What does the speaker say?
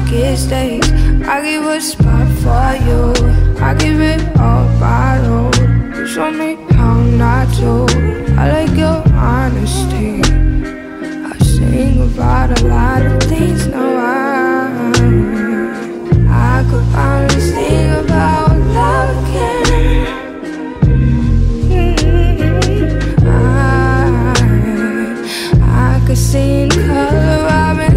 darkest days. I give a spot for you. I give it all bottled. You show me how not to. I like your honesty. I sing about a lot of things. No, I could finally sing about love again. I could see in color. I've been